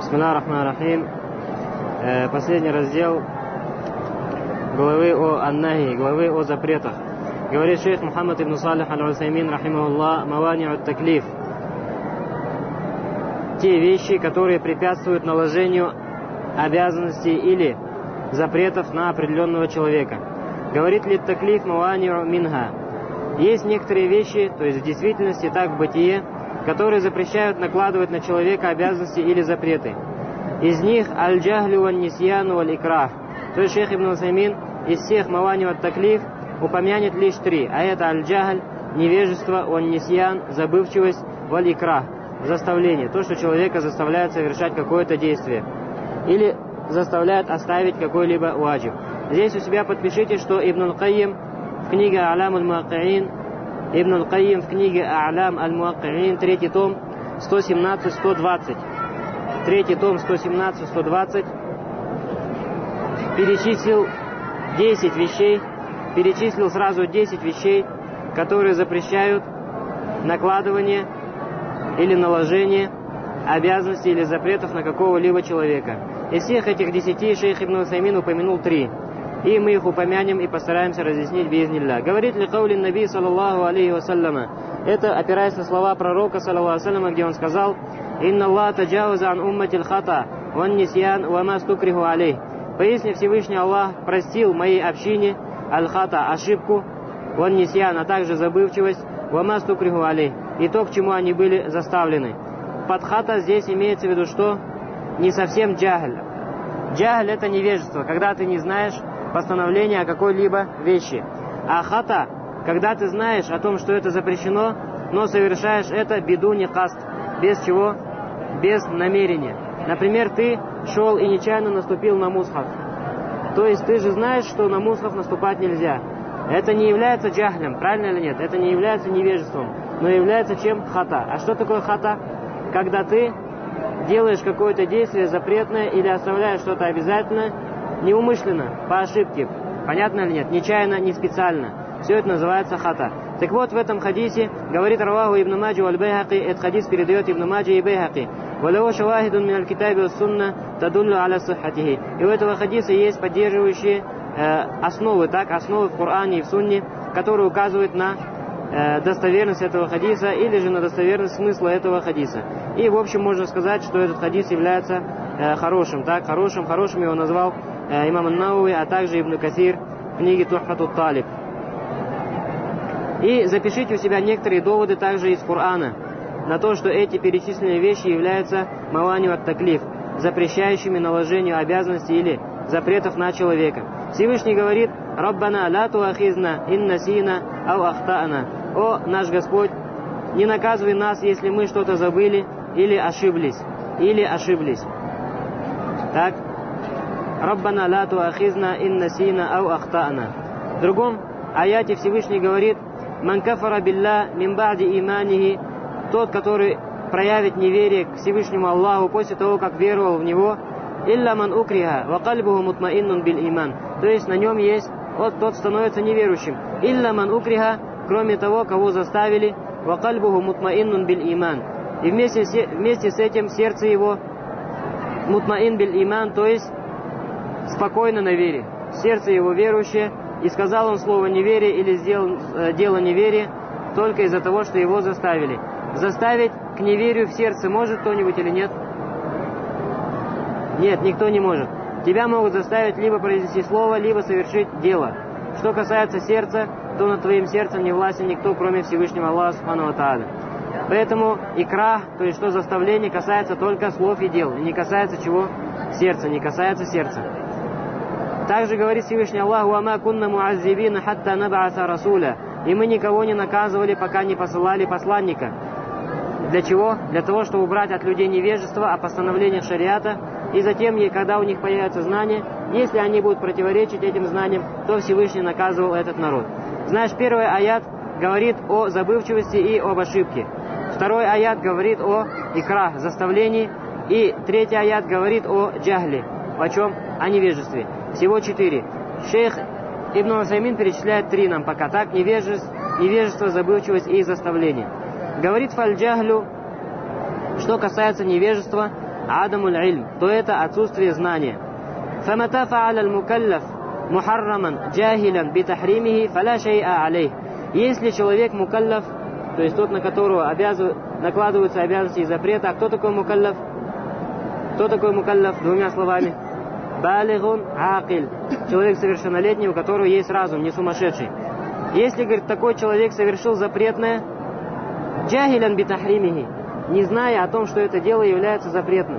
Бисмиллахир рахманир рахим. Последний раздел главы о ан-нахи, главы о запретах. Говорит шейх Мухаммад ибн Салих аль-Усаймин, рахимахуллах, мавани'у ат-таклиф. Те вещи, которые препятствуют наложению обязанностей или запретов на определенного человека. Говорит ли таклиф мавани'у минха. Есть некоторые вещи, то есть в действительности, так в бытие, которые запрещают накладывать на человека обязанности или запреты. Из них аль-джахлю ван-нисьяну валь-икрах. То есть шейх ибн Усаймин из всех мавани'у ат-таклиф упомянет лишь три, а это аль-джахль, невежество, ван-нисьян, забывчивость, валь-икрах, заставление, то, что человека заставляет совершать какое-то действие или заставляет оставить какой-либо ваджиб. Здесь у себя подпишите, что Ибн аль-Кайим в книге А'лам аль-Муаккиин, Ибн аль-Кайим в книге А'лам аль-Муаккиин, 3 том, 117-120. 3 том, 117-120 перечислил 10 вещей, перечислил сразу 10 вещей, которые запрещают накладывание или наложение обязанностей или запретов на какого-либо человека. Из всех этих 10 шейх ибн Усаймин упомянул 3. И мы их упомянем и постараемся разъяснить биизнилля. Говорит ли каулин наби саллаллаху алейхи вассаляма. Это опираясь на слова пророка саллаллаху алейхи вассаляма, где он сказал: «Инна Аллах таджауза ан умматил хата, ван нисьян, ва ма стукриху алейх». Поясни, Всевышний Аллах простил моей общине аль-хата, ошибку, ван нисьян, а также забывчивость, ва ма стукриху алейх, и то, к чему они были заставлены. Под хата здесь имеется в виду что? Не совсем джахль. Джахль — это невежество, когда ты не знаешь постановление о какой-либо вещи. А хата, когда ты знаешь о том, что это запрещено, но совершаешь это бидуни каст, без чего? Без намерения. Например, ты шел и нечаянно наступил на мусхаф. То есть ты же знаешь, что на мусхаф наступать нельзя. Это не является джахлем, правильно или нет? Это не является невежеством, но является чем? Хата. А что такое хата? Когда ты делаешь какое-то действие запретное или оставляешь что-то обязательное, неумышленно, по ошибке. Понятно или нет? Нечаянно, не специально. Все это называется хата. Так вот, в этом хадисе говорит раваху ибн Маджи валь-Байхаки, этот хадис передает ибн Маджи и Байхаки. «Валяву шавахидун мин аль-китаби ва-сунна тадуллю аля саххатихи». И у этого хадиса есть поддерживающие основы, так, основы в Коране и в Сунне, которые указывают на достоверность этого хадиса или же на достоверность смысла этого хадиса. И в общем можно сказать, что этот хадис является хорошим, так, хорошим его назвал имам ан-Навави, а также Ибн Касир в книге Тухфатут Талиб. И запишите у себя некоторые доводы также из Корана на то, что эти перечисленные вещи являются мавани'у ат-таклиф, запрещающими наложению обязанностей или запретов на человека. Всевышний говорит: «Раббана ла туахизна ин насина ау ахта'на». О наш Господь, не наказывай нас, если мы что-то забыли или ошиблись. Так. «Раббана ла туахизна ин насина ау ахта'на». В другом аяте Всевышний говорит: «Ман кафара билля мин ба'ди иманихи». Тот, который проявит неверие к Всевышнему Аллаху после того, как веровал в Него, «Илля ман укриха, ва кальбуху мутмаиннун бил иман». То есть на нем есть, вот тот становится неверующим. «Илля ман укриха», кроме того, кого заставили, «ва кальбуху мутмаиннун бил иман». И вместе с этим сердце его мутмаин бил иман, то есть спокойно на вере. Сердце его верующее, и сказал он слово неверие или сделал дело неверия только из-за того, что его заставили. Заставить к неверию в сердце может кто-нибудь или нет? Нет, никто не может. Тебя могут заставить либо произнести слово, либо совершить дело. Что касается сердца, то над твоим сердцем не властен никто, кроме Всевышнего Аллаха Субхану ва Тааля. Поэтому икра, то есть что заставление, касается только слов и дел, и не касается чего? Сердца, не касается сердца. Также говорит Всевышний Аллах: «Ва кунна муаззибина хатта наб'аса расуля». И мы никого не наказывали, пока не посылали посланника. Для чего? Для того, чтобы убрать от людей невежество о постановлениях шариата, и затем, когда у них появятся знания, если они будут противоречить этим знаниям, то Всевышний наказывал этот народ. Знаешь, первый аят говорит о забывчивости и об ошибке. Второй аят говорит о икрах, заставлении. И третий аят говорит о джахле. О чем? О невежестве. Всего 4. Шейх Ибн Усаймин перечисляет 3 нам пока. Так, невежество, забывчивость и заставление. Говорит фаль-джахлю, что касается невежества, адамуль ильм, то это отсутствие знания. فَمَتَى فَعَلَ الْمُكَلَّفُ مُحَرَّمًا جَاهِلًا بِتَحْرِيمِهِ فَلَا شَيْءَ عَلَيْهِ. Если человек мукаллаф, то есть тот, на которого накладываются обязанности и запреты, а кто такой мукаллаф? Кто такой мукаллаф? Двумя словами. Балигун акиль. Человек совершеннолетний, у которого есть разум, не сумасшедший. Если, говорит, такой человек совершил запретное, джахилян битахримихи, не зная о том, что это дело является запретным,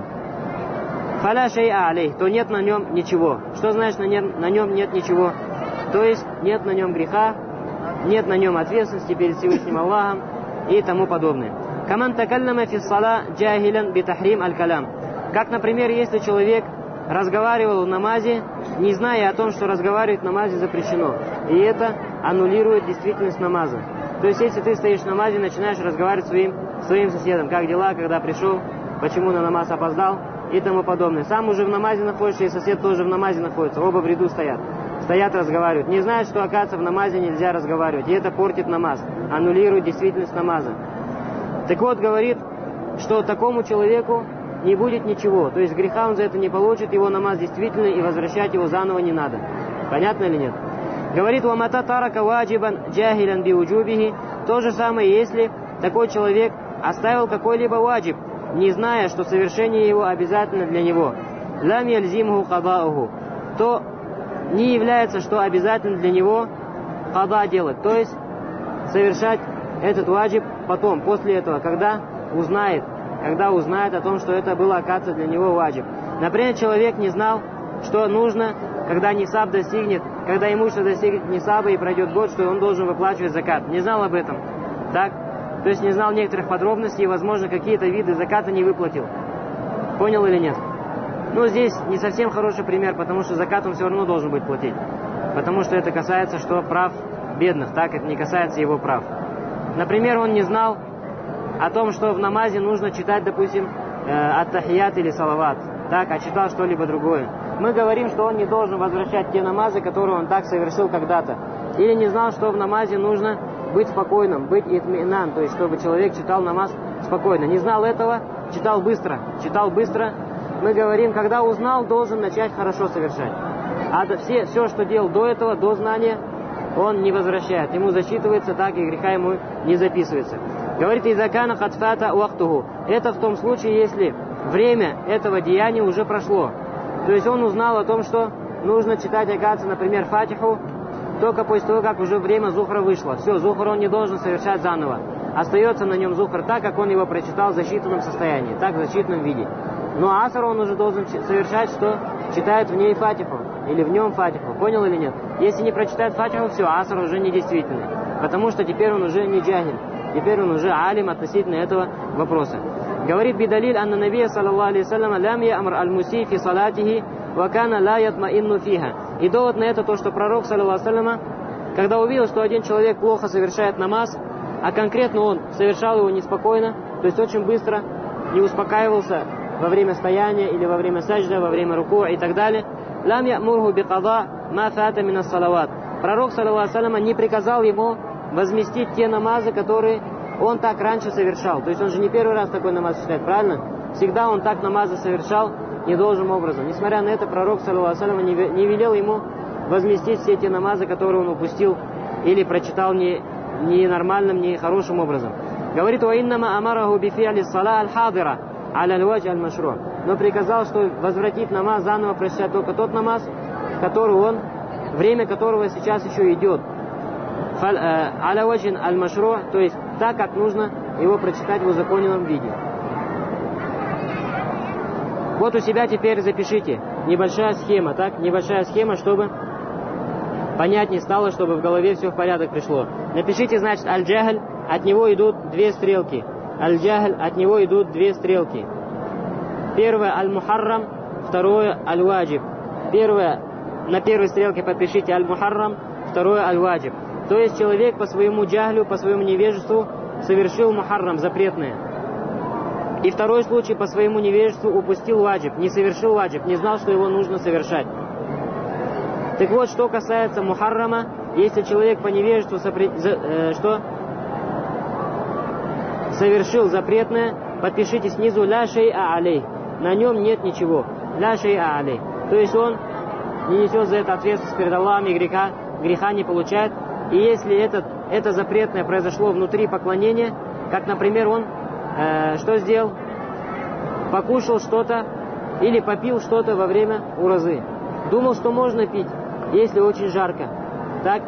фаля шей'a алейх, то нет на нем ничего. Что значит на нем нет ничего? То есть нет на нем греха, нет на нем ответственности перед Всевышним Аллахом и тому подобное. Каман такаллама фи ссала джахилян битахрим аль-калям. Как, например, если человек разговаривал в намазе, не зная о том, что разговаривать в намазе запрещено. И это аннулирует действительность намаза. То есть, если ты стоишь в намазе, начинаешь разговаривать своим соседом, как дела, когда пришел, почему на намаз опоздал и тому подобное. Сам уже в намазе находишься, и сосед тоже в намазе находится, оба в ряду стоят. Стоят, разговаривают. Не знают, что, оказывается, в намазе нельзя разговаривать. И это портит намаз, аннулирует действительность намаза. Так вот, говорит, что такому человеку не будет ничего. То есть греха он за это не получит, его намаз действительный, и возвращать его заново не надо. Понятно или нет? Говорит, «Вамата тарака ваджибан джахилян биуджубихи». То же самое, если такой человек оставил какой-либо ваджиб, не зная, что совершение его обязательно для него. «Лам яльзимху кадауху». То не является, что обязательно для него када делать. То есть совершать этот ваджиб потом, после этого, когда узнает о том, что это было, оказывается, для него ваджиб. Например, человек не знал, что нужно, когда нисаб достигнет, когда имущество достигнет нисаба и пройдет год, что он должен выплачивать закат. Не знал об этом. Так? То есть не знал некоторых подробностей и, возможно, какие-то виды заката не выплатил. Понял или нет? Ну, здесь не совсем хороший пример, потому что закат он все равно должен будет платить. Потому что это касается, что прав бедных, так? Это не касается его прав. Например, он не знал о том, что в намазе нужно читать, допустим, ат-тахият или салават, так, а читал что-либо другое. Мы говорим, что он не должен возвращать те намазы, которые он так совершил когда-то. Или не знал, что в намазе нужно быть спокойным, быть итминан, то есть чтобы человек читал намаз спокойно. Не знал этого, читал быстро. Мы говорим, когда узнал, должен начать хорошо совершать. А все, что делал до этого, до знания, он не возвращает. Ему засчитывается так, и греха ему не записывается. Говорит, «Изакана хатфата уахтуху». Это в том случае, если время этого деяния уже прошло. То есть он узнал о том, что нужно читать, оказывается, например, фатиху, только после того, как уже время зухра вышло. Все, зухр он не должен совершать заново. Остается на нем зухр так, как он его прочитал в засчитанном состоянии, так, в засчитанном виде. Но аср он уже должен совершать, что читает в ней фатиху, или в нем фатиху. Понял или нет? Если не прочитает фатиху, все, аср уже недействительный. Потому что теперь он уже не джахиль. Теперь он уже алим относительно этого вопроса. Говорит бидалиль анна набия саллаллаху алейхи вассалям лям ямр аль-муси фи салатихи ва кана ла ятмаинну фиха. И довод на это то, что пророк саллаллаху алейхи вассалям, когда увидел, что один человек плохо совершает намаз, а конкретно он совершал его неспокойно, то есть очень быстро, не успокаивался во время стояния или во время саджда, во время руку и так далее, лям ямурху би када ма фата мин ас-салават. Пророк саллаллаху алейхи вассалям не приказал ему возместить те намазы, которые он так раньше совершал. То есть он же не первый раз такой намаз читает, правильно? Всегда он так намазы совершал недолжным образом. Несмотря на это, пророк, саллаллаху алейхи вассалям, не велел ему возместить все те намазы, которые он упустил или прочитал не нормальным, не хорошим образом. Говорит, «Уиннама амараху бифи'ли ссала аль-хадира аля аль-вадж аль-машру». Но приказал, что возвратить намаз, заново прочитать только тот намаз, который время которого сейчас еще идет. Аля вадж аль-машру, то есть так, как нужно его прочитать в узаконенном виде. Вот у себя теперь запишите небольшая схема, так? Небольшая схема, чтобы понятнее стало, чтобы в голове все в порядок пришло. Напишите, значит, аль-джахль, от него идут две стрелки. Аль-джахль, от него идут две стрелки. Первое аль-мухаррам, второе аль-ваджиб. На первой стрелке подпишите аль-мухаррам, второе аль-ваджиб. То есть человек по своему джахлю, по своему невежеству совершил мухаррам, запретное. И второй случай, по своему невежеству упустил ваджиб, не совершил ваджиб, не знал, что его нужно совершать. Так вот, что касается мухаррама, если человек по невежеству совершил запретное, подпишите снизу ля шей'a алей. на нем нет ничего. Ля шей'a алей. То есть он не несет за это ответственность перед Аллахом и греха не получает. И если это запретное произошло внутри поклонения, как, например, он что сделал? Покушал что-то или попил что-то во время уразы. Думал, что можно пить, если очень жарко. Так?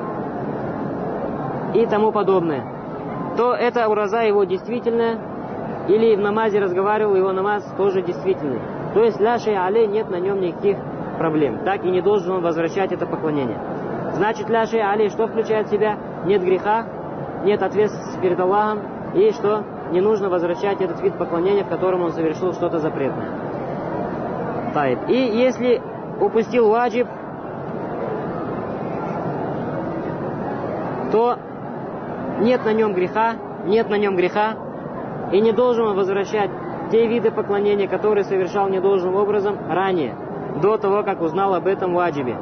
И тому подобное. То эта ураза его действительная, или в намазе разговаривал, его намаз тоже действительный. То есть ля шей алей, нет на нем никаких проблем. Так и не должен он возвращать это поклонение. Значит, ля шей алей что включает в себя? Нет греха, нет ответственности перед Аллахом, и что не нужно возвращать этот вид поклонения, в котором он совершил что-то запретное. И если упустил ваджиб, то нет на нем греха, и не должен он возвращать те виды поклонения, которые совершал недолжным образом ранее, до того, как узнал об этом ваджибе.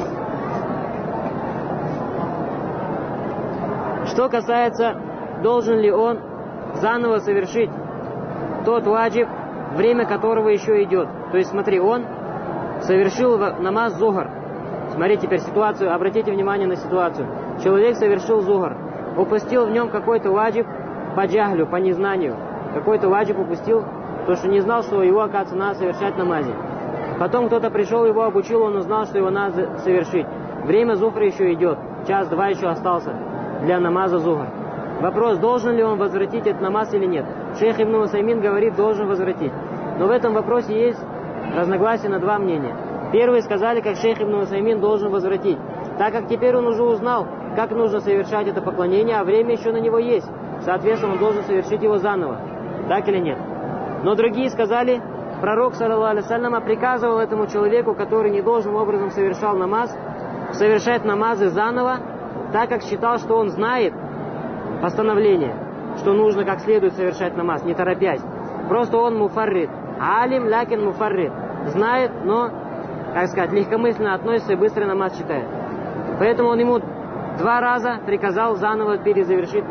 Что касается, должен ли он заново совершить тот ваджиб, время которого еще идет. То есть, смотри, он совершил намаз зухр. Смотри теперь ситуацию, обратите внимание на ситуацию. Человек совершил зухр, упустил в нем какой-то ваджиб по джахлю, по незнанию. Какой-то ваджиб упустил, потому что не знал, что его, оказывается, надо совершать в намазе. Потом кто-то пришел, его обучил, он узнал, что его надо совершить. Время зухра еще идет, час-два еще остался для намаза зухр. Вопрос, должен ли он возвратить этот намаз или нет. Шейх Ибн Усаймин говорит, должен возвратить. Но в этом вопросе есть разногласия на два мнения. Первые сказали, как шейх Ибн Усаймин, должен возвратить, так как теперь он уже узнал, как нужно совершать это поклонение, а время еще на него есть. Соответственно, он должен совершить его заново. Так или нет? Но другие сказали, пророк, саллаллаху алейхи вассалям, приказывал этому человеку, который недолжным образом совершал намаз, совершать намазы заново, так как считал, что он знает постановление, что нужно как следует совершать намаз, не торопясь. Просто он муфаррид. Алим лякин муфаррид. Знает, но, как сказать, легкомысленно относится и быстро намаз читает. Поэтому он ему 2 раза приказал заново пересовершить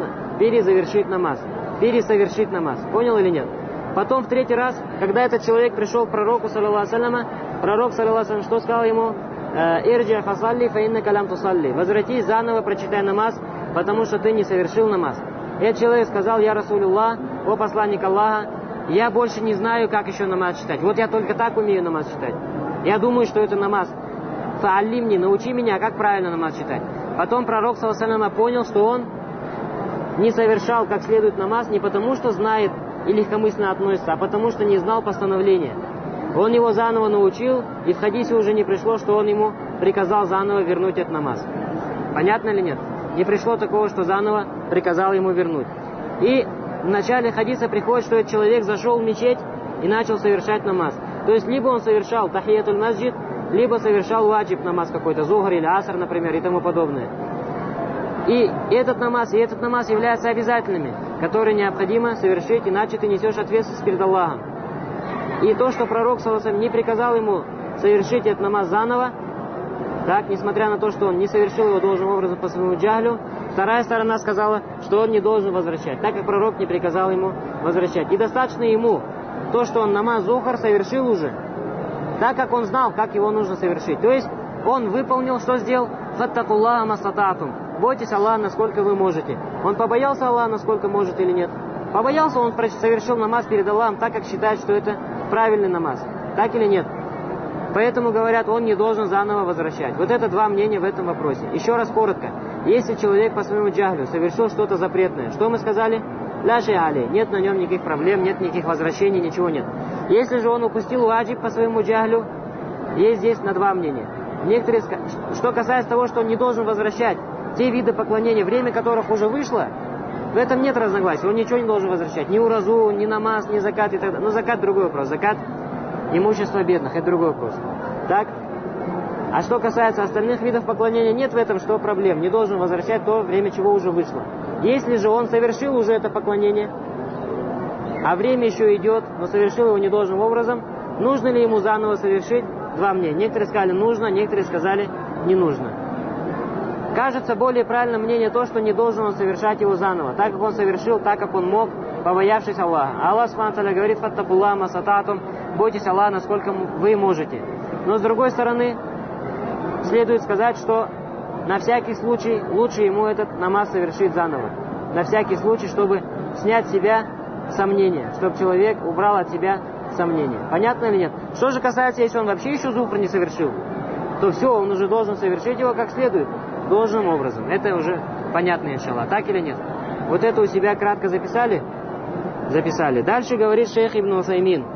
намаз. Понял или нет? Потом в 3-й раз, когда этот человек пришел к пророку, саллаллаху алейхи вассалям, пророк, саллаллаху алейхи вассалям, что сказал ему? Ирджи фасалли фа иннака лям тусалли. Возвратись, заново прочитай намаз, потому что ты не совершил намаз. Этот человек сказал, я Расулюллах, о посланник Аллаха, я больше не знаю, как еще намаз читать. Вот я только так умею намаз читать. Я думаю, что это намаз. Фааллимни, научи меня, как правильно намаз читать. Потом пророк, саллаллаху алейхи вассалям, понял, что он не совершал как следует намаз не потому, что знает и легкомысленно относится, а потому, что не знал постановления. Он его заново научил, и в хадисе уже не пришло, что он ему приказал заново вернуть этот намаз. Понятно или нет? Не пришло такого, что заново приказал ему вернуть. И в начале хадиса приходит, что этот человек зашел в мечеть и начал совершать намаз. То есть, либо он совершал тахиятуль масджид, либо совершал ваджиб намаз какой-то, зухр или аср, например, и тому подобное. И этот намаз являются обязательными, которые необходимо совершить, иначе ты несешь ответственность перед Аллахом. И то, что пророк, саллаллаху алейхи вассалям, не приказал ему совершить этот намаз заново, так, несмотря на то, что он не совершил его должным образом по своему джахлю, вторая сторона сказала, что он не должен возвращать, так как пророк не приказал ему возвращать. И достаточно ему то, что он намаз зухр совершил уже, так как он знал, как его нужно совершить. То есть он выполнил, что сделал? Фаттакуллаха мастататум. Бойтесь Аллаха, насколько вы можете. Он побоялся Аллаха, насколько может или нет? Побоялся, он совершил намаз перед Аллахом, так как считает, что это правильный намаз. Так или нет? Поэтому, говорят, он не должен заново возвращать. Вот это 2 мнения в этом вопросе. Еще раз коротко. Если человек по своему джахлю совершил что-то запретное, что мы сказали? Ля шей алей. Нет на нем никаких проблем, нет никаких возвращений, ничего нет. Если же он упустил ваджиб по своему джахлю, есть здесь на 2 мнения. Некоторые, что касается того, что он не должен возвращать те виды поклонения, время которых уже вышло, в этом нет разногласий. Он ничего не должен возвращать. Ни уразу, ни намаз, ни закат и так далее. Но закат другой вопрос. Закат имущества бедных, это другой вопрос. Так? А что касается остальных видов поклонения, нет в этом что проблем. Не должен возвращать то время, чего уже вышло. Если же он совершил уже это поклонение, а время еще идет, но совершил его недолжным образом, нужно ли ему заново совершить? 2 мнения. Некоторые сказали нужно, некоторые сказали не нужно. Кажется, более правильное мнение то, что не должен он совершать его заново, так как он совершил, так как он мог, побоявшись Аллаха. Аллах субхану ва тааля говорит: «Фаттакуллаха мастататум», бойтесь Аллаха, насколько вы можете. Но с другой стороны, следует сказать, что на всякий случай лучше ему этот намаз совершить заново. На всякий случай, чтобы снять с себя сомнения, чтобы человек убрал от себя сомнения. Понятно или нет? Что же касается, если он вообще еще зухр не совершил, то все, он уже должен совершить его как следует, должным образом. Это уже понятно, иншаллах. Так или нет? Вот это у себя кратко записали? Записали. Дальше говорит шейх Ибн Усаймин.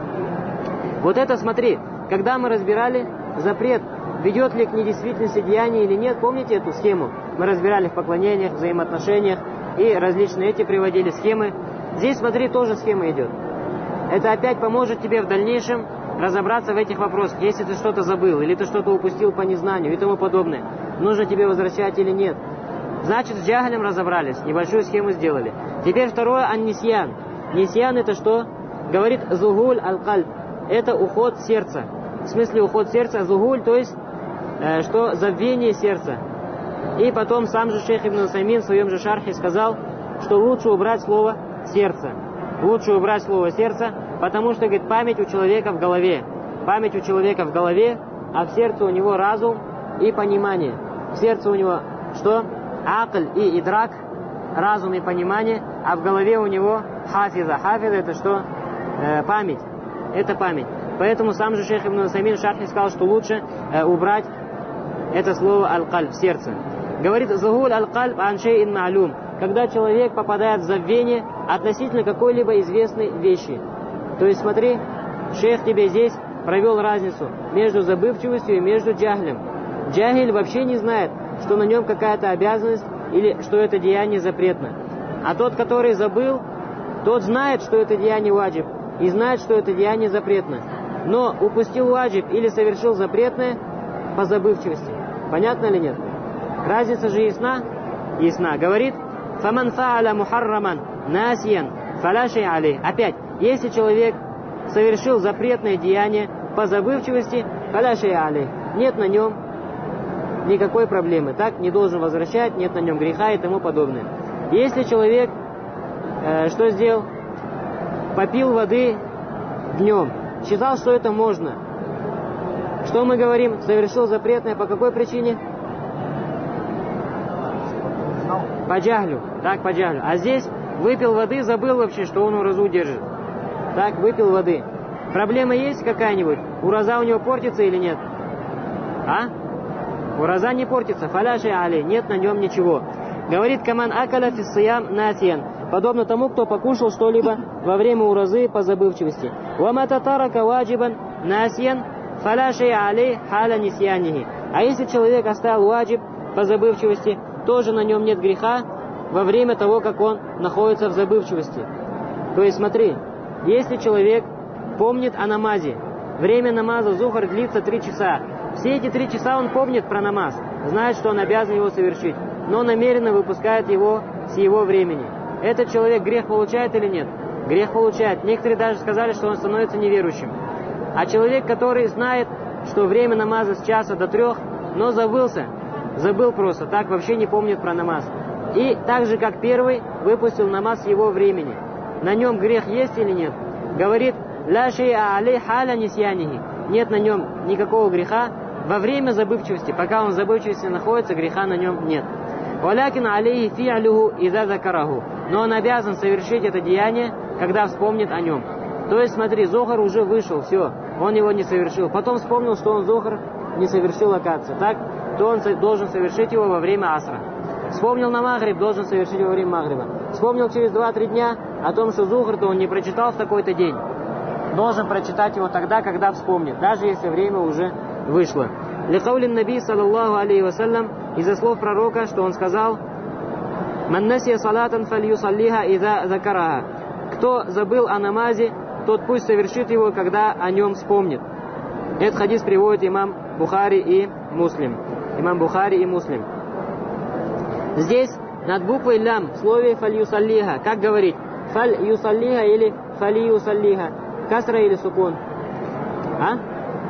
Вот это, смотри, когда мы разбирали запрет, ведет ли к недействительности деяния или нет, помните эту схему? Мы разбирали в поклонениях, взаимоотношениях и различные эти приводили схемы. Здесь, смотри, тоже схема идет. Это опять поможет тебе в дальнейшем разобраться в этих вопросах. Если ты что-то забыл, или ты что-то упустил по незнанию и тому подобное, нужно тебе возвращать или нет. Значит, с джахлем разобрались, небольшую схему сделали. Теперь второе, ан-нисьян. Нисьян это что? Говорит зугуль аль-кальб. Это уход сердца. В смысле уход сердца, зугуль, то есть что забвение сердца. И потом сам же шейх Ибн Усаймин в своем же шархе сказал, что лучше убрать слово сердце. Лучше убрать слово сердце, потому что, говорит, память у человека в голове. Память у человека в голове, а в сердце у него разум и понимание. В сердце у него что? Акль и идрак, разум и понимание, а в голове у него хафиза. Хафиза это что? Память. Это память. Поэтому сам же шейх Ибн Усаймин в шархе сказал, что лучше убрать это слово аль-кальб в сердце. Говорит, загуль аль-кальб ан шейин ма'лум. Когда человек попадает в забвение относительно какой-либо известной вещи. То есть смотри, шейх тебе здесь провел разницу между забывчивостью и между джахлем. Джахиль вообще не знает, что на нем какая-то обязанность или что это деяние запретно. А тот, который забыл, тот знает, что это деяние ваджиб и знает, что это деяние запретно. Но упустил ваджиб или совершил запретное по забывчивости. Понятно или нет? Разница же ясна? Ясна. Говорит, فَمَنْ فَعَلَ مُحَرَّمًا نَاسِيًا فَلَا شَيْءَ عَلَيْهِ. Опять, если человек совершил запретное деяние по забывчивости, فَلَا شَيْءَ عَلَيْهِ. Нет на нем никакой проблемы. Так, не должен возвращать, нет на нем греха и тому подобное. Если человек, что сделал? Попил воды днем. Считал, что это можно. Что мы говорим? Совершил запретное по какой причине? По джахлю. Так, по джахлю. А здесь выпил воды, забыл вообще, что он уразу держит. Так, выпил воды. Проблема есть какая-нибудь? Ураза у него портится или нет? А? Ураза не портится. Фаляши али. Нет на нем ничего. Говорит, каман акаля фиссиям насиен. Подобно тому, кто покушал что-либо во время уразы по забывчивости. Вамататарака ваджибан насиен фаляши али халя нисьянихи. А если человек оставил ваджиб по забывчивости, тоже на нем нет греха во время того, как он находится в забывчивости. То есть смотри, если человек помнит о намазе, время намаза зухр длится 3 часа, все эти 3 часа он помнит про намаз, знает, что он обязан его совершить, но намеренно выпускает его с его времени. Этот человек грех получает или нет? Грех получает. Некоторые даже сказали, что он становится неверующим. А человек, который знает, что время намаза с часа до 3, но забыл просто, так вообще не помнит про намаз. И так же, как первый, выпустил намаз с его времени. На нем грех есть или нет? Говорит, ля шей'a алей халя нисьянихи. Нет на нем никакого греха во время забывчивости. Пока он в забывчивости находится, греха на нем нет. Валякин алейхи фи'алюху иза закараху. Но он обязан совершить это деяние, когда вспомнит о нем. То есть, смотри, зохар уже вышел, все, он его не совершил. Потом вспомнил, что он зохар не совершил, оказывается. Так, то он должен совершить его во время асра. Вспомнил на магриб, должен совершить во время магриба. Вспомнил через 2-3 дня о том, что зухр-то он не прочитал в такой-то день. Должен прочитать его тогда, когда вспомнит, даже если время уже вышло. Ликаулин наби, саллаллаху алейхи вассалям, из-за слов пророка, что он сказал, «Ман насия салатан фальюсаллиха иза закараха». Кто забыл о намазе, тот пусть совершит его, когда о нем вспомнит. Этот хадис приводит имам Бухари и Муслим. Имам Бухари и Муслим. Здесь над буквой лям в слове фальюсаллиха, как говорить? Фальюсаллиха или фалиюсаллиха? Касра или сукун? А?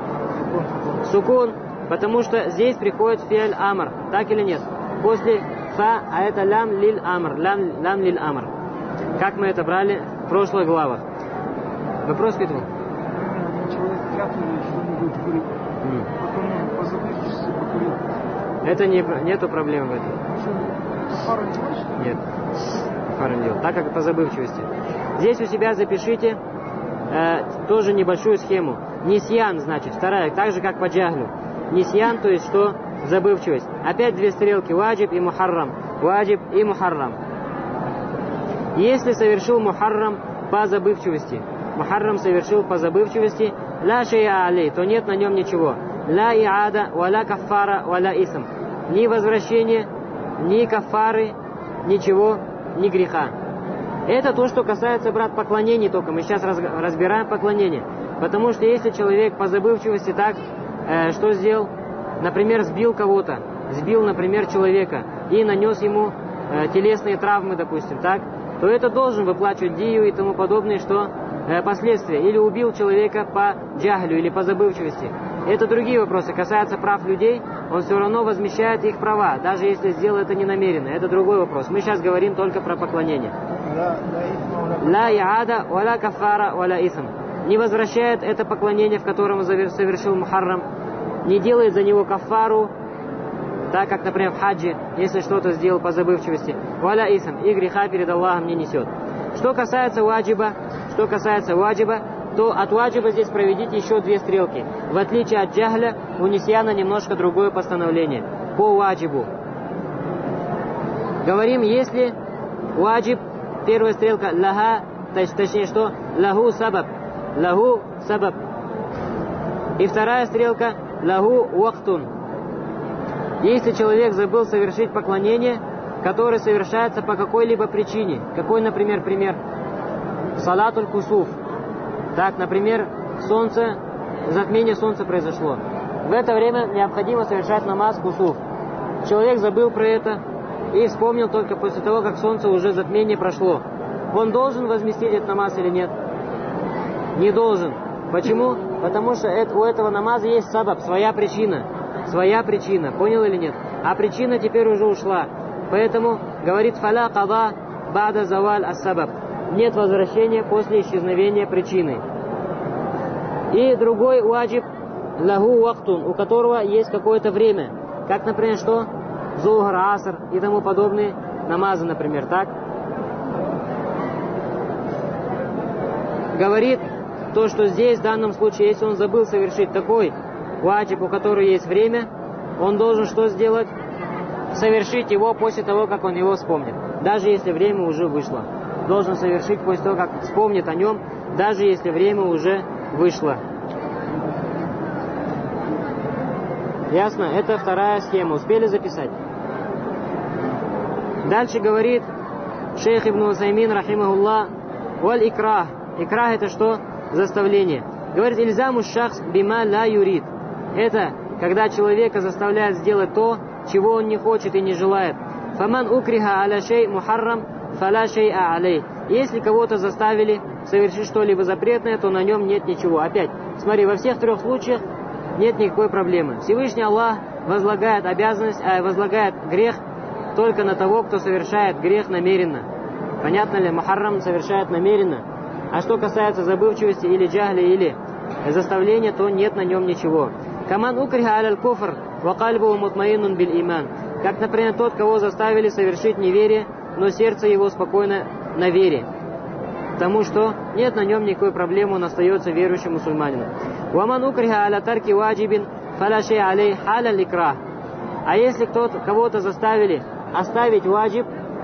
Сукун, потому что здесь приходит фиаль амр, так или нет? После фа, а это лям лиль амр, лям лиль амр. Как мы это брали в прошлых главах? Вопрос к этому? клятву или что-нибудь курить. Потом он по забывчивости покурил. Это нету проблем в этом. Кафара не делаешь? Нет. Кафара не делал. Так как по забывчивости. Здесь у себя запишите тоже небольшую схему. Нисьян, значит, вторая, так же как по джахлю. Нисьян, то есть что? Забывчивость. Опять две стрелки. Ваджиб и мухаррам. Ваджиб и мухаррам. Если совершил мухаррам по забывчивости, мухаррам совершил по забывчивости, ла шейа алей, то нет на нем ничего. Ла иада, валя кафара, валя исм. Ни возвращения, ни кафары, ничего, ни греха. Это то, что касается, брат, поклонений только. Мы сейчас разбираем поклонение. Потому что если человек по забывчивости так, что сделал? Например, сбил кого-то, сбил, например, человека и нанес ему телесные травмы, допустим, так, то это должен выплачивать дию и тому подобное, что последствия. Или убил человека по джахлю или по забывчивости. Это другие вопросы. Касаются прав людей, он все равно возмещает их права, даже если сделал это ненамеренно. Это другой вопрос. Мы сейчас говорим только про поклонение. Ла иада, валя кафара, валя исм. Не возвращает это поклонение, в котором совершил мухаррам, не делает за него кафару, так как, например, в хаджи, если что-то сделал по забывчивости, валя исм, и греха перед Аллахом не несет. Что касается ваджиба, то от ваджиба здесь проведите еще две стрелки. В отличие от джахля, у нисьяна немножко другое постановление. По ваджибу. Говорим, если ваджиб, первая стрелка, лаха, точнее что, лаху сабаб. Лаху сабаб. И вторая стрелка, лаху вахтун. Если человек забыл совершить поклонение, которое совершается по какой-либо причине. Какой, например, пример? Салатуль кусуф. Так, например, затмение солнца произошло. В это время необходимо совершать намаз кусуф. Человек забыл про это и вспомнил только после того, как солнце уже затмение прошло. Он должен возместить этот намаз или нет? Не должен. Почему? Потому что у этого намаза есть сабаб, своя причина. Своя причина. Понял или нет? А причина теперь уже ушла. Поэтому говорит фаля када бада заваль ас-сабаб. Нет возвращения после исчезновения причины. И другой ваджиб лаху вахтун, у которого есть какое-то время. Как, например, что? Зухр, аср и тому подобные намазы, например, так? Говорит то, что здесь, в данном случае, если он забыл совершить такой ваджиб, у которого есть время, он должен что сделать? Совершить его после того, как он его вспомнит. Даже если время уже вышло. Должен совершить после того, как вспомнит о нем, даже если время уже вышло. Ясно? Это вторая схема. Успели записать? Дальше говорит шейх Ибн Усаймин, рахимахуллах, валь икрах. Икрах это что? Заставление. Говорит, ильзаму шахс бима ла юрид. Это когда человека заставляют сделать то, чего он не хочет и не желает. Фаман укриха аля шей мухаррам фаля шей'a алей. Если кого-то заставили совершить что-либо запретное, то на нем нет ничего. Опять, смотри, во всех трех случаях нет никакой проблемы. Всевышний Аллах возлагает возлагает грех только на того, кто совершает грех намеренно. Понятно ли? Мухаррам совершает намеренно. А что касается забывчивости или джахли, или заставления, то нет на нем ничего. Каман укриха аляль куфр ва кальбу мутмаинун биль иман. Как, например, тот, кого заставили совершить неверие, но сердце его спокойно на вере. Потому что нет на нем никакой проблемы, он остается верующим мусульманином. Ваман укриха аля тарки ваджибин фаля шей алей халя ликрах. А если кого-то заставили оставить ваджиб,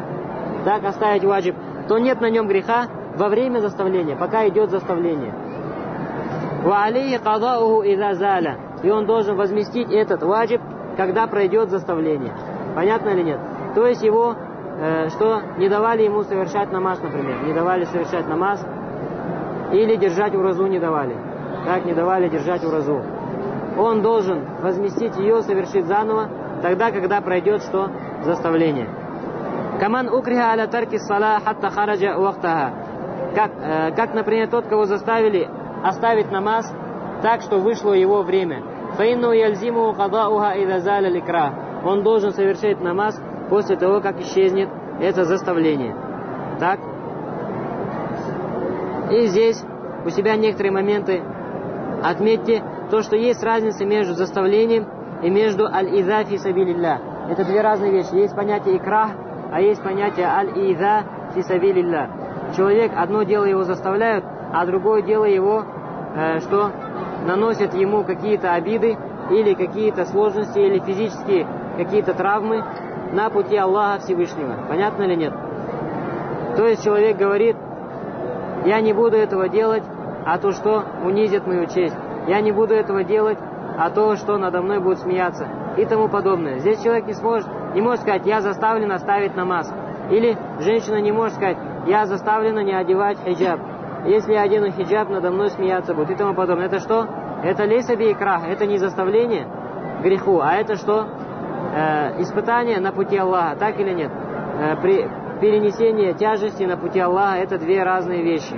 то нет на нем греха во время заставления, пока идет заставление. Ва алейхи кадауху иза заля. И он должен возместить этот ваджиб, когда пройдет заставление. Понятно или нет? То есть его, не давали ему совершать намаз, например. Не давали совершать намаз. Или держать уразу не давали. Так, не давали держать уразу. Он должен возместить ее, совершить заново, тогда, когда пройдет что? Заставление. Каман укриха аля тарки сала хатта хараджа вахтаха. Как, например, тот, кого заставили оставить намаз так, что вышло его время. Фаинну ялзиму кадауха иза заля ликра. Он должен совершить намаз после того, как исчезнет это заставление. Так? И здесь у себя некоторые моменты отметьте то, что есть разница между заставлением и между аль-иза фи сабилилля. Это две разные вещи. Есть понятие икрах, а есть понятие аль-иза фи сабилилля. Человек, одно дело его заставляют, а другое дело его, что наносят ему какие-то обиды, или какие-то сложности, или физические какие-то травмы на пути Аллаха Всевышнего. Понятно или нет? То есть человек говорит: я не буду этого делать, а то, что унизит мою честь. Я не буду этого делать, а то, что надо мной будут смеяться. И тому подобное. Здесь человек не может сказать: я заставлен оставить намаз. Или женщина не может сказать: я заставлена не одевать хиджаб. Если я одену хиджаб, надо мной смеяться будут. И тому подобное. Это что? Это лейса би икрах. Это не заставление к греху, а это что? Испытание на пути Аллаха. Так или нет? При перенесении тяжести на пути Аллаха — это две разные вещи.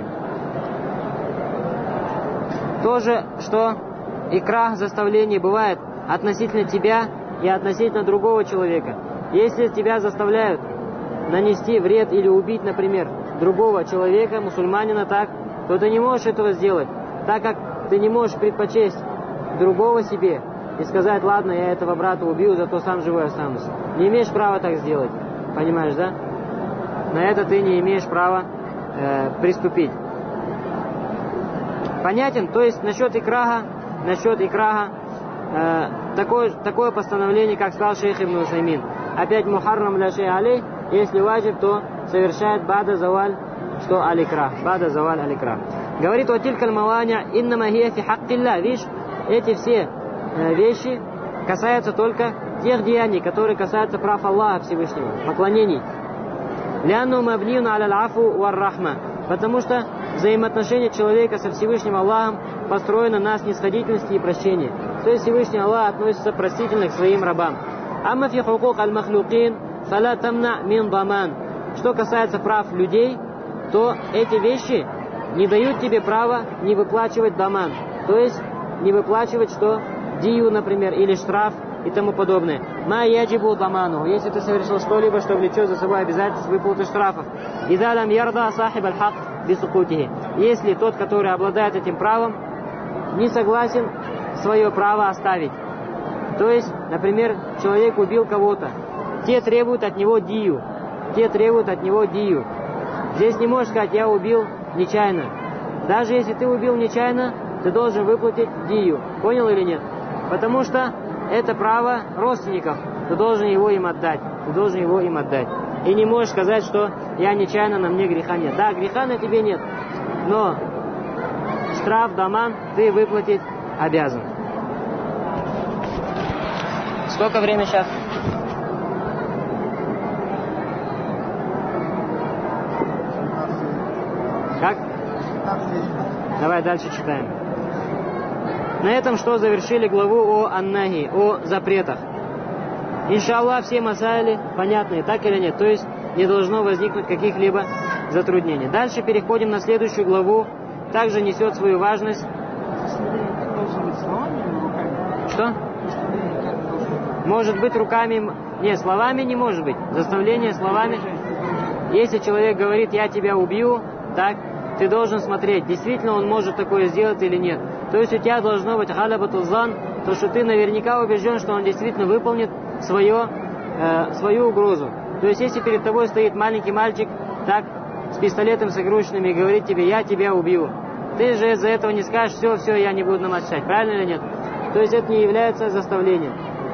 Тоже, что икрах, заставление, бывает относительно тебя и относительно другого человека. Если тебя заставляют нанести вред или убить, например, другого человека, мусульманина, так, то ты не можешь этого сделать, так как ты не можешь предпочесть другого себе и сказать: ладно, я этого брата убью, зато сам живой останусь. Не имеешь права так сделать. Понимаешь, да? На это ты не имеешь права приступить. Понятен? То есть насчет икраха такое постановление, как сказал шейх Ибн Усаймин. Опять мухаррам ля шей алей, если ваджиб, то совершает бада заваль, что аликрах. Бада заваль аликрах. Говорит: вот тилькаль маваня иннама хия фи хаккилля. Видишь, эти все вещи касаются только тех деяний, которые касаются прав Аллаха Всевышнего, поклонений. Лянну мабниюн аля афу вар рахма. Потому что взаимоотношения человека со Всевышним Аллахом построено на снисходительности и прощении. То есть Всевышний Аллах относится простительно к своим рабам. Амма фи хукук аль-махлюкин фала тамна мин даман. Что касается прав людей, то эти вещи не дают тебе права не выплачивать даман. То есть не выплачивать что? Дию, например, или штраф и тому подобное. Ма яджибу даману. Если ты совершил что-либо, что влечет за собой обязательство выплаты штрафов. Иза лам ярда сахиб аль-хак бисукутихи. Если тот, который обладает этим правом, не согласен свое право оставить. То есть, например, человек убил кого-то. Те требуют от него дию. Здесь не можешь сказать: я убил нечаянно. Даже если ты убил нечаянно, ты должен выплатить дию. Понял или нет? Потому что это право родственников. Ты должен его им отдать. И не можешь сказать, что я нечаянно, на мне греха нет. Да, греха на тебе нет. Но штраф, даман ты выплатить обязан. Сколько времени сейчас? Как? Давай дальше читаем. На этом что, завершили главу о аннахи, о запретах. Иншаллах, все масайли понятные, так или нет? То есть не должно возникнуть каких-либо затруднений. Дальше переходим на следующую главу. Также несет свою важность. Что? Может быть руками... Нет, словами не может быть. Заставление словами. Если человек говорит: я тебя убью, так, ты должен смотреть, действительно он может такое сделать или нет. То есть у тебя должно быть галабатул зан, то что ты наверняка убежден, что он действительно выполнит свою угрозу. То есть если перед тобой стоит маленький мальчик, так, с пистолетом с игрушечными, и говорит тебе: я тебя убью, ты же из-за этого не скажешь: все, я не буду намаз читать. Правильно или нет? То есть это не является заставлением.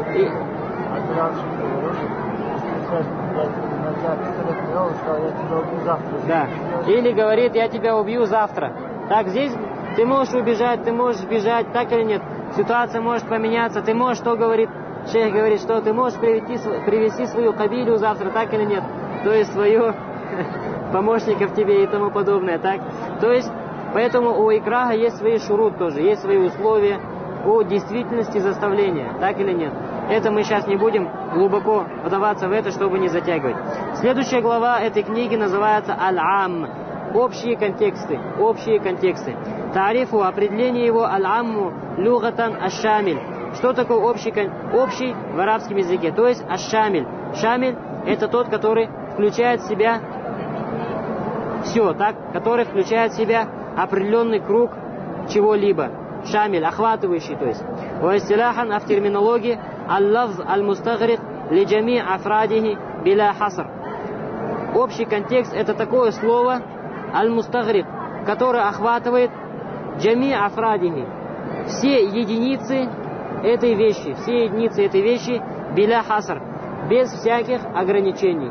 Да. Или говорит: я тебя убью завтра. Так, здесь ты можешь убежать, ты можешь бежать, так или нет? Ситуация может поменяться. Ты можешь, что говорит шейх, говорит, что ты можешь привести свою кабилю завтра, так или нет? То есть свою помощников тебе и тому подобное, так? То есть, поэтому у икраха есть свои шурут тоже, есть свои условия о действительности заставления, так или нет? Это мы сейчас не будем глубоко вдаваться в это, чтобы не затягивать. Следующая глава этой книги называется «Аль-Ам». Общие контексты. Тарифу, определение его «Аль-Амму люгатан аш-шамиль». Что такое общий в арабском языке? То есть аш-шамиль. Шамиль — это тот, который включает в себя все, так? Который включает в себя определенный круг чего-либо. шамиль, охватывающий, то есть. Ваистиляхан, а в терминологии аль-лавз аль-мустагрик ли джами афрадихи биля хаср. Общий контекст — это такое слово аль-мустагрик, которое охватывает джами афрадихи, все единицы этой вещи, биля хаср, без всяких ограничений.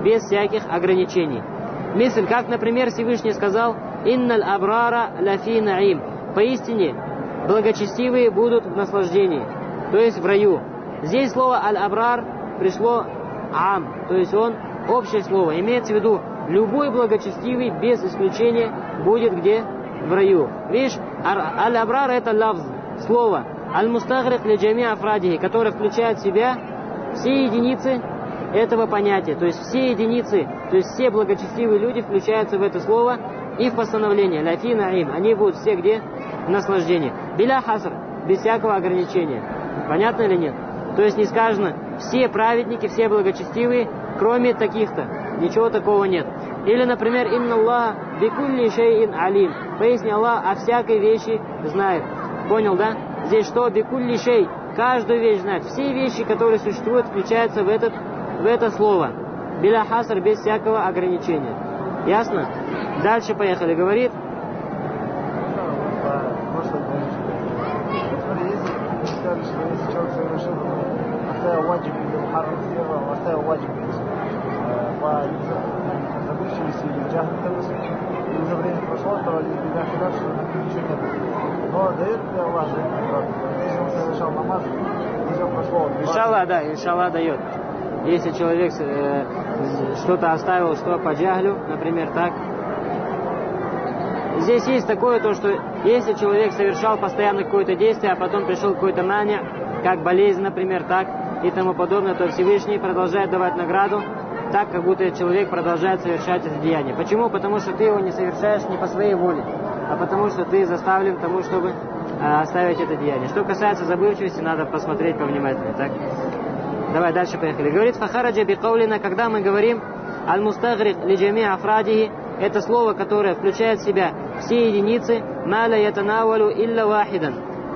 Мысль, как, например, Всевышний сказал: «Инналь абрара лафи наим». Поистине, благочестивые будут в наслаждении, то есть в раю. Здесь слово аль-абрар пришло ам, то есть он общее слово. Имеется в виду, любой благочестивый, без исключения, будет где? В раю. Видишь, аль-абрар — это лавз, слово. Аль-мустагрик ли джами афрадихи, которое включает в себя все единицы этого понятия. То есть все единицы, то есть все благочестивые люди включаются в это слово и в постановление. Лафи наим. Они будут все где? В наслаждении. Биля хаср, без всякого ограничения. Понятно или нет? То есть не сказано все праведники, все благочестивые, кроме таких-то. Ничего такого нет. Или, например, инна Аллаха бикулли шейин алим. Поясни, Аллах о всякой вещи знает. Понял, да? Здесь что? Бикулли шей. Каждую вещь знает. Все вещи, которые существуют, включаются в это слово. Биля хаср, без всякого ограничения. Ясно? Дальше поехали. Говорит. Если человек совершил, оставил ваджиб или мухаррам сделал, оставил ваджиб по забывчивости или джахле, и уже время прошло, то для хиляф, что ничего нет. Но дает ли Аллах жизнь? Если он совершал намаз, уже прошло. Иншаллах, да, иншаллах дает. Если человек что-то оставил, что по джахлю, например, так. Здесь есть такое, то, что если человек совершал постоянно какое-то действие, а потом пришел какой-то маня, как болезнь, например, так и тому подобное, то Всевышний продолжает давать награду, так, как будто человек продолжает совершать это деяние. Почему? Потому что ты его не совершаешь не по своей воле, а потому что ты заставлен тому, чтобы оставить это деяние. Что касается забывчивости, надо посмотреть повнимательнее. Так? Давай дальше поехали. Говорит Фахараджа бикаулина, когда мы говорим аль-мустагрик ли джами афрадихи, это слово, которое включает в себя все единицы, маля ятанавалу илля вахидан.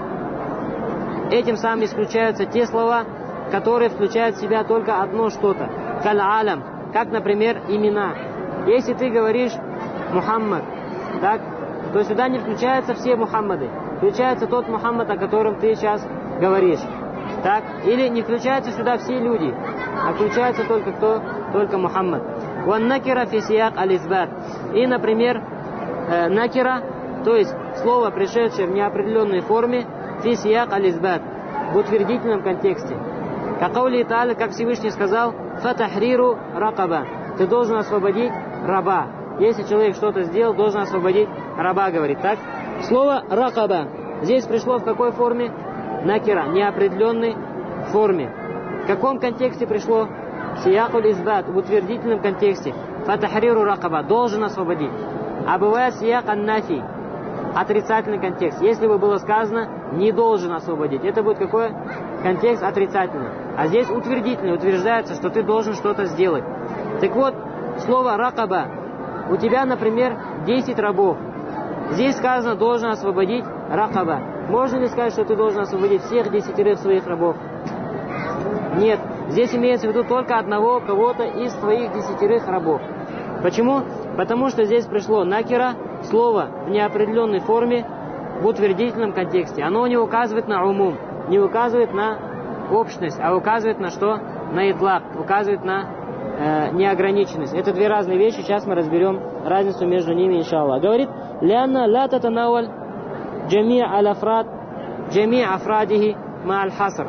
Этим самым исключаются те слова, которые включают в себя только одно что-то. Каль-алям, как, например, имена. Если ты говоришь Мухаммад, так, то сюда не включаются все Мухаммады. Включается тот Мухаммад, о котором ты сейчас говоришь. Так? Или не включаются сюда все люди, а включается только кто? Только Мухаммад. Ван накира фи сияк аль-избат. И, например, накира, то есть слово, пришедшее в неопределенной форме, фи сияк аль-избат, в утвердительном контексте. Какаули та'аля, как Всевышний сказал, фатахриру ракаба. Ты должен освободить раба. Если человек что-то сделал, должен освободить раба, говорит. Так? Слово ракаба здесь пришло в какой форме? Накира, неопределенной форме. В каком контексте пришло? Сиякуль избат, в утвердительном контексте. Фатахриру ракаба, должен освободить. А бывает сияк ан-нафи, отрицательный контекст. Если бы было сказано, не должен освободить, это будет какой контекст? Отрицательный. А здесь утвердительный, утверждается, что ты должен что-то сделать. Так вот, слово ракаба. У тебя, например, 10 рабов. Здесь сказано, должен освободить ракаба. Можно ли сказать, что ты должен освободить всех 10 своих рабов? Нет. Здесь имеется в виду только одного кого-то из твоих 10 рабов. Почему? Потому что здесь пришло накира, слово в неопределенной форме, в утвердительном контексте. Оно не указывает на умум, не указывает на общность, а указывает на что? На итлак, указывает на неограниченность. Это две разные вещи, сейчас мы разберем разницу между ними, иншаллах. Говорит, «Лянна ла татанаваль джами аль-афрад, джами афрадихи ма аль-хаср».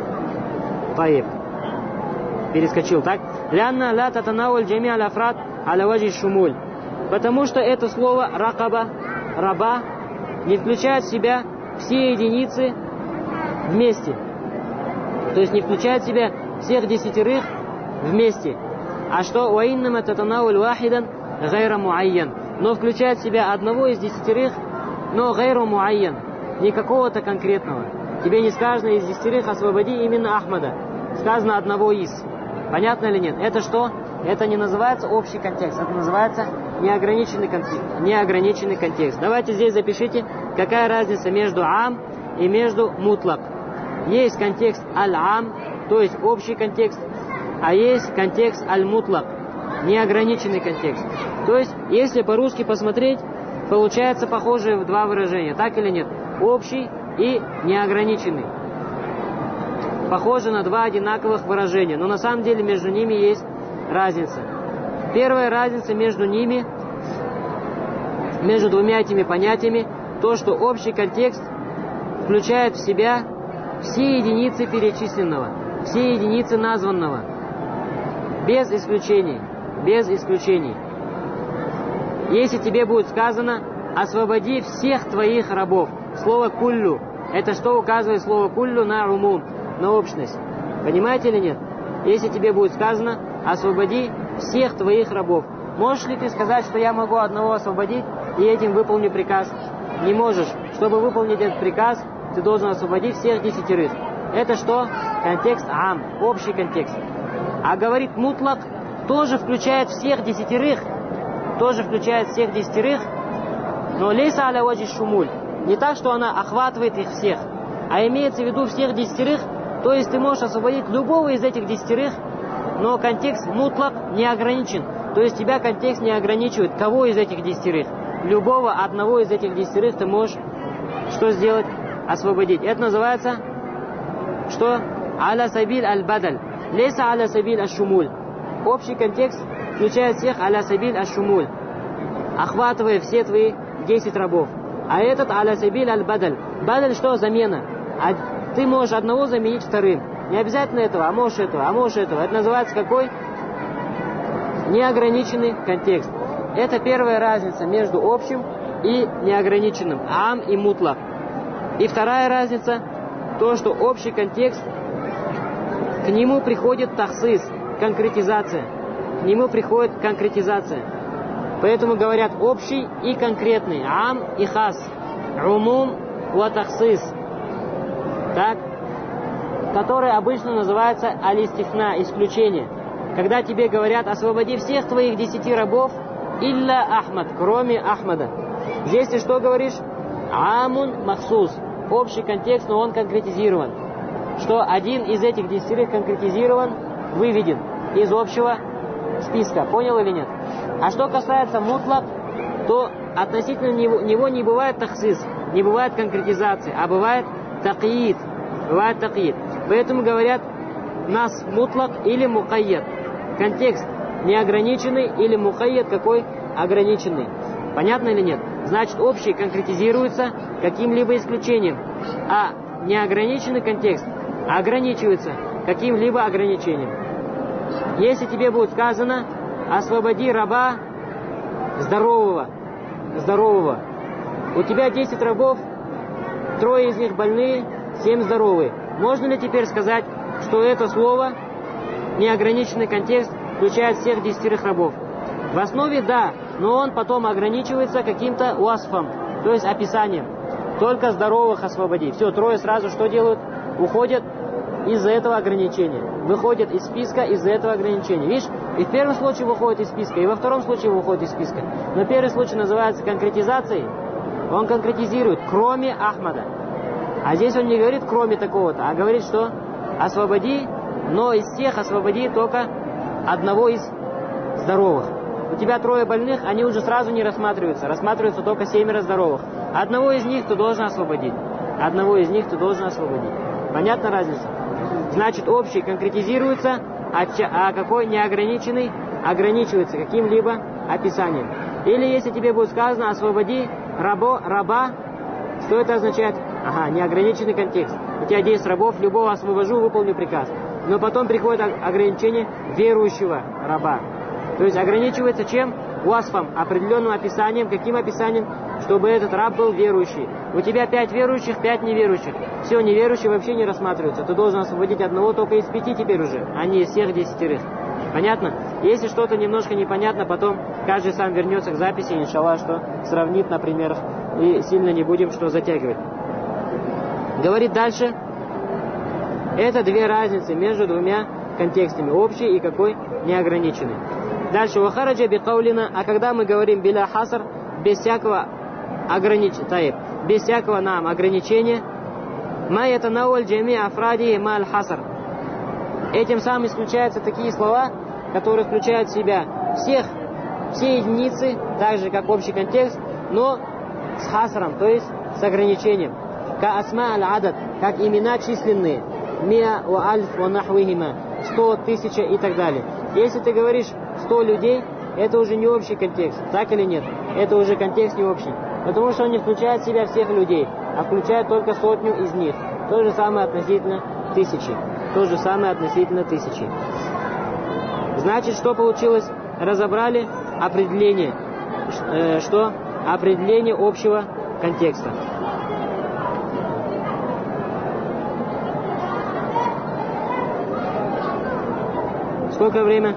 Таиб. Перескочил, так? «Лянна ла татанаваль джами аль-афрад аля ваджи шумуль». Потому что это слово ракаба, раба, не включает в себя все единицы вместе. То есть не включает в себя всех 10 вместе. А что? «Уаиннама татанаваль вахидан гайра муайян». Но включает в себя одного из 10, но гайру муайян, не какого-то конкретного. Тебе не сказано из 10 освободи именно Ахмада. Сказано одного из. Понятно или нет? Это что? Это не называется общий контекст. Это называется неограниченный контекст. Давайте здесь запишите, какая разница между ам и между мутлак. Есть контекст аль-ам, то есть общий контекст, а есть контекст аль-мутлак, неограниченный контекст. То есть, если по-русски посмотреть, получается похожие в два выражения, так или нет? Общий и неограниченный. Похоже на два одинаковых выражения, но на самом деле между ними есть разница. Первая разница между ними, между двумя этими понятиями, то, что общий контекст включает в себя все единицы перечисленного, все единицы названного, без исключений, без исключений. Если тебе будет сказано «освободи всех твоих рабов», слово «куллю», это что указывает слово «куллю» на умум, на общность. Понимаете или нет? Если тебе будет сказано «освободи всех твоих рабов», можешь ли ты сказать, что я могу одного освободить и этим выполню приказ? Не можешь. Чтобы выполнить этот приказ, ты должен освободить всех 10. Это что? Контекст ам, общий контекст. А говорит мутлак, тоже включает всех 10, тоже включает всех 10, но лейса аля ваджи шумуль. Не так, что она охватывает их всех, а имеется в виду всех 10, то есть ты можешь освободить любого из этих 10, но контекст мутлак не ограничен. То есть тебя контекст не ограничивает. Кого из этих 10? Любого одного из этих 10 ты можешь что сделать? Освободить. Это называется что? Аля сабиль аль-бадаль. Лейса аля сабиль аль-шумуль. Общий контекст включает всех аля сабиль аль-шумуль, охватывая все твои 10 рабов. А этот аля сабиль аль-бадаль. Бадаль что? Замена. А ты можешь одного заменить вторым. Не обязательно этого, а можешь этого, а можешь этого. Это называется какой? Неограниченный контекст. Это первая разница между общим и неограниченным. Ам и мутлак. И вторая разница, то, что общий контекст, к нему приходит тахсис, конкретизация. К нему приходит конкретизация. Поэтому говорят общий и конкретный. Ам и хас. Умум ва тахсис. Так? Который обычно называется алистифна, исключение. Когда тебе говорят освободи всех твоих 10 рабов, илля Ахмад, кроме Ахмада. Здесь ты что говоришь? Амун махсус. Общий контекст, но он конкретизирован. Что один из этих 10 конкретизирован, выведен из общего списка. Понял или нет? А что касается мутлак, то относительно него не бывает тахсис, не бывает конкретизации, а бывает такиид. Бывает такиид. Поэтому говорят нас мутлак или мукайяд. Контекст неограниченный или мукайяд какой? Ограниченный. Понятно или нет? Значит, общий конкретизируется каким-либо исключением, а неограниченный контекст ограничивается каким-либо ограничением. Если тебе будет сказано освободи раба здорового, у тебя 10 рабов, 3 из них больные, 7 здоровые. Можно ли теперь сказать, что это слово, неограниченный контекст, включает всех 10 рабов? В основе да, но он потом ограничивается каким-то уасфом, то есть описанием. Только здоровых освободи. Все, 3 сразу что делают? Уходят из-за этого ограничения. Выходят из списка из-за этого ограничения. Видишь, и в первом случае выходит из списка, и во втором случае выходит из списка. Но первый случай называется конкретизацией. Он конкретизирует, кроме Ахмада. А здесь он не говорит кроме такого-то, а говорит, что освободи, но из всех освободи только одного из здоровых. У тебя 3 больных, они уже сразу не рассматриваются. Рассматриваются только 7 здоровых. Одного из них ты должен освободить. Понятна разница? Значит, общий конкретизируется, а какой неограниченный ограничивается каким-либо описанием. Или если тебе будет сказано освободи раба, что это означает? Ага, неограниченный контекст. У тебя 10 рабов, любого освобожу, выполню приказ. Но потом приходит ограничение верующего раба. То есть ограничивается чем? Уасфом, определенным описанием. Каким описанием? Чтобы этот раб был верующий. У тебя 5 верующих, 5 неверующих. Все, неверующие вообще не рассматриваются. Ты должен освободить одного только из 5 теперь уже, а не из всех 10. Понятно? Если что-то немножко непонятно, потом каждый сам вернется к записи, иншаллах, что сравнит на примерах. И сильно не будем что затягивать. Говорит дальше. Это 2 разницы между двумя контекстами. Общий и какой? Неограниченный. Дальше. Вахараджа бикаулина. А когда мы говорим биля хаср, без всякого без всякого нам ограничения. Ма ятанауаль джами афради мал хаср. Этим самым исключаются такие слова, которые включают в себя все единицы, так же как общий контекст, но с хасром, то есть с ограничением. Ка асма аль-адад, как имена численные, миа ва альф ва нахвихима, 100, 1000 и так далее. Если ты говоришь 100 людей, это уже не общий контекст, так или нет? Это уже контекст не общий, потому что он не включает в себя всех людей, а включает только 100 из них. То же самое относительно 1000. То же самое относительно 1000. Значит, что получилось? Разобрали определение, что определение общего контекста. Сколько время?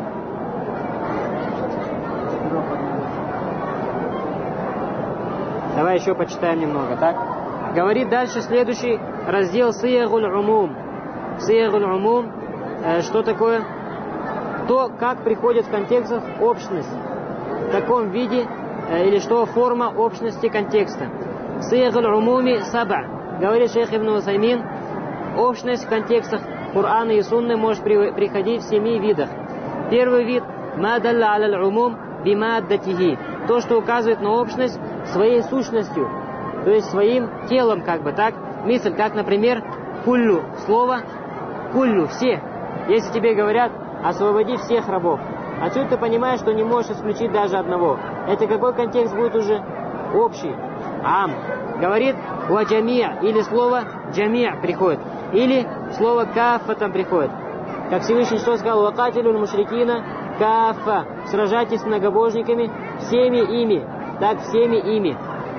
Давай еще почитаем немного, так? Говорит дальше следующий раздел Сиягуль умум. Сиягуль умум, что такое? То, как приходит в контекстах общность. В каком виде или что форма общности контекста. Сиягуль умуми саба. Говорит шейх Ибн Усаймин, общность в контекстах Корана и Сунны может приходить в 7 видах. Первый вид ма далла аляль умум бимаддатихи. То, что указывает на общность своей сущностью, то есть своим телом, как бы так. Мисль, как, например, куллю, слово куллю, все. Если тебе говорят, освободи всех рабов, отсюда ты понимаешь, что не можешь исключить даже одного. Это какой контекст будет уже общий? Ам. Говорит ва джамия, или слово джамия приходит, или слово кафа там приходит. Как Всевышний что сказал? Вакатилюль мушрикина кафа. Сражайтесь с многобожниками всеми ими. Так, всеми ими.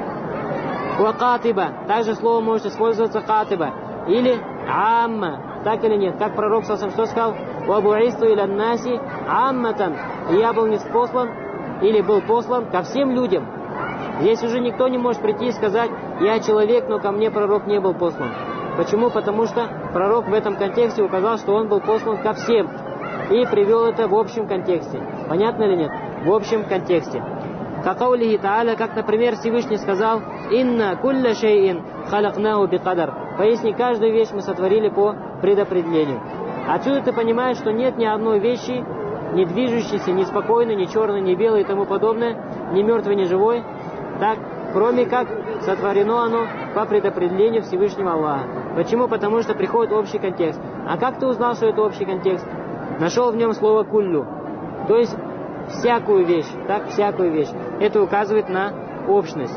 Вакатиба. Также слово может использоваться катиба. Или амма. Так или нет? Как пророк сам что сказал? Вабуисту иля наси амматан. Я был неспослан или был послан ко всем людям. Здесь уже никто не может прийти и сказать, я человек, но ко мне пророк не был послан. Почему? Потому что пророк в этом контексте указал, что он был послан ко всем. И привел это в общем контексте. Понятно или нет? В общем контексте. Какаулихи та'аля, как, например, Всевышний сказал, «Инна кулля шейин халакнаху бикадар». Поясни, каждую вещь мы сотворили по предопределению. Отсюда ты понимаешь, что нет ни одной вещи, ни движущейся, ни спокойной, ни черной, ни белой и тому подобное, ни мертвой, ни живой, так, кроме как сотворено оно по предопределению Всевышнего Аллаха. Почему? Потому что приходит общий контекст. А как ты узнал, что это общий контекст? Нашел в нем слово куллю, то есть всякую вещь, так, всякую вещь. Это указывает на общность.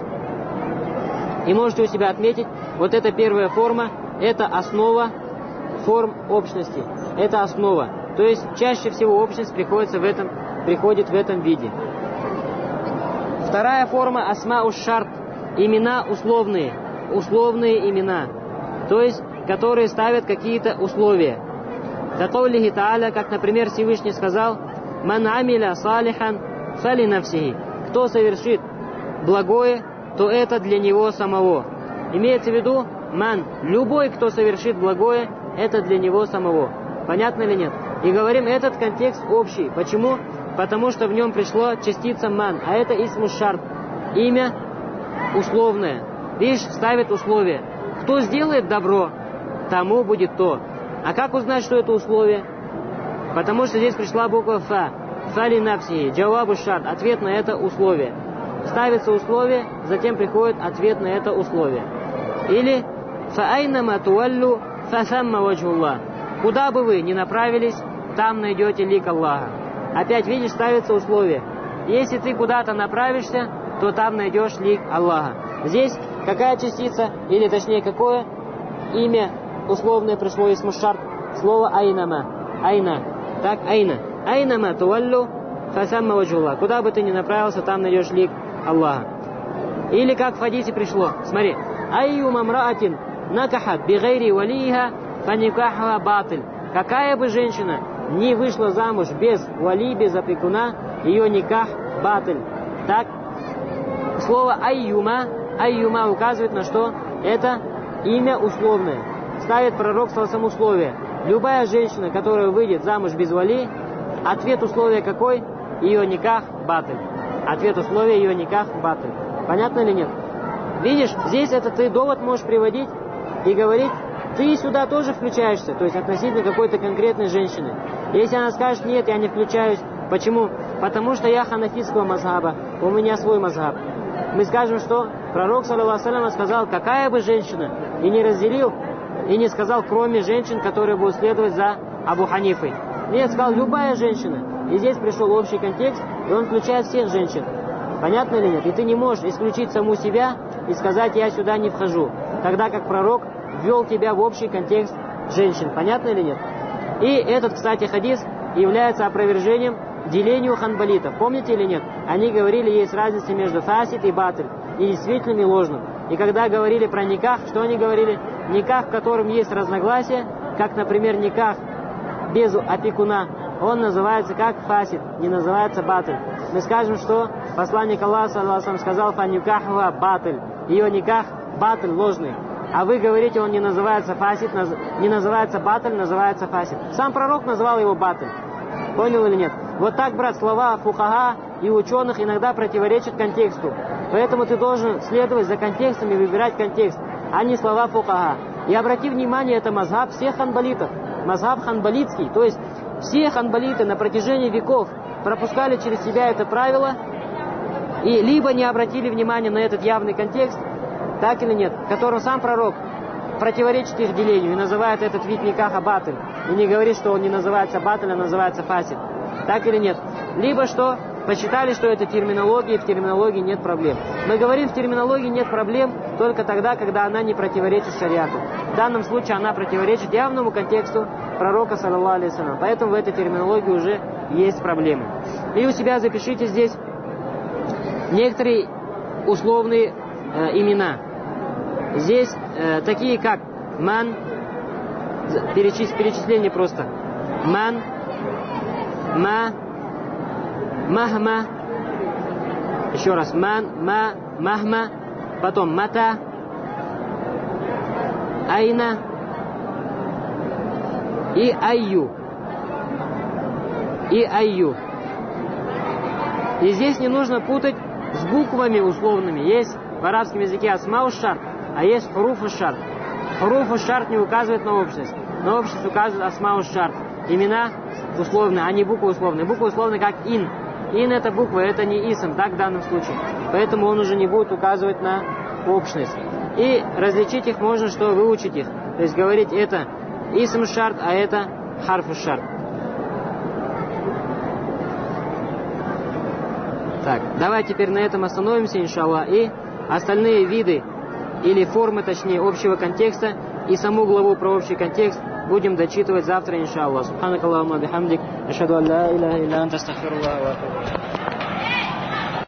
И можете у себя отметить, вот эта первая форма, это основа форм общности. Это основа. То есть чаще всего общность приходит в этом виде. Вторая форма асма уш-шарт. Имена условные. Условные имена. То есть, которые ставят какие-то условия. Какаулихи та'аля, как, например, Всевышний сказал, «Ман амиля салихан фали нафсихи». Кто совершит благое, то это для него самого. Имеется в виду, ман, любой, кто совершит благое, это для него самого. Понятно или нет? И говорим, этот контекст общий. Почему? Потому что в нем пришла частица ман, а это исмуш-шарт. Имя условное. Видишь, ставит условие. Кто сделает добро, тому будет то. А как узнать, что это условие? Потому что здесь пришла буква фа. Фали нафсихи, джавабу шарт. Ответ на это условие. Ставится условие, затем приходит ответ на это условие. Или фаайнама туаллю фасамма ваджуллах. Куда бы вы ни направились, там найдете лик Аллаха. Опять, видишь, ставится условие. Если ты куда-то направишься, то там найдешь лик Аллаха. Здесь какая частица, или точнее какое имя условное пришло из мушшарт? Слово айнама. Айна. Так, айна. Айнама туаллю фасамма ваджуллах. Куда бы ты ни направился, там найдешь лик Аллаха. Или как в хадисе пришло. Смотри. Айю мамраатин накахат бигайри валиха фаникахва батиль. Какая бы женщина не вышла замуж без вали, без опекуна, ее никах батиль. Так, слово айюма указывает на что? Это имя условное. Ставит пророк саллаллаху алейхи условие. Любая женщина, которая выйдет замуж без вали, ответ условия какой? Ее никах батиль. Ответ условия ее никах батиль. Понятно или нет? видишь, здесь это ты довод можешь приводить и говорить, ты сюда тоже включаешься, то есть относительно какой-то конкретной женщины. Если она скажет, нет, я не включаюсь, почему? Потому что я ханафитского мазхаба, у меня свой мазхаб. Мы скажем, что пророк, саллаллаху алейхи ва саллям, сказал, какая бы женщина, и не разделил, и не сказал, кроме женщин, которые будут следовать за Абу Ханифой. Нет, сказал, любая женщина. И здесь пришел общий контекст, и он включает всех женщин. Понятно или нет? И ты не можешь исключить саму себя и сказать, я сюда не вхожу. Тогда как пророк ввел тебя в общий контекст женщин. Понятно или нет? И этот, кстати, хадис является опровержением делению ханбалитов. Помните или нет? Они говорили, есть разница между фасид и батль, и действительным, и ложным. И когда говорили про никах, что они говорили? Никах, в котором есть разногласия, как, например, никах без опекуна, он называется как фасид, не называется батль. Мы скажем, что посланник Аллаха, саллаллаху алейхи ва саллям, сказал, фанюкахва батль, ее никах батль ложный. А вы говорите, он не называется фасид, не называется батль, называется фасид. Сам пророк называл его батль. Понял или нет? Вот так, брат, слова фухага и ученых иногда противоречат контексту. Поэтому ты должен следовать за контекстом и выбирать контекст, а не слова фухага. И обрати внимание, это мазхаб всех ханбалитов. Мазхаб ханбалитский. То есть все ханбалиты на протяжении веков пропускали через себя это правило и либо не обратили внимания на этот явный контекст, так или нет, в котором сам пророк противоречит их делению и называет этот вид никаха батль. И не говорит, что он не называется батль, а называется фасид. Так или нет? Либо что посчитали, что это терминология, и в терминологии нет проблем. Мы говорим, в терминологии нет проблем только тогда, когда она не противоречит шариату. В данном случае она противоречит явному контексту пророка, саллаллаху алейхи ва саллям. Поэтому в этой терминологии уже есть проблемы. И у себя запишите здесь некоторые условные имена. Здесь такие как ман, перечисление просто. Ман, ма, махма, еще раз, ман, ма, махма, потом мата, айна и айю. И айю. И здесь не нужно путать с буквами условными. Есть в арабском языке асмау шарт, а есть хуруфу шарт. Хуруфу шарт не указывает на общность. На общность указывает асмау шарт. Имена условные, а не буквы условные. Буквы условные как ин. Ин это буква, это не исм, так в данном случае. Поэтому он уже не будет указывать на общность. И различить их можно, что выучить их. То есть говорить, это исм шарт, а это харфу шарт. Так, давай теперь на этом остановимся, иншаллах, и остальные виды, или формы, точнее, общего контекста, и саму главу про общий контекст будем дочитывать завтра, иншаллах. Субханакаллахумма бихамдик, ашхаду ан ла иляха илля анта, астагфируllaха ва атубу илейх.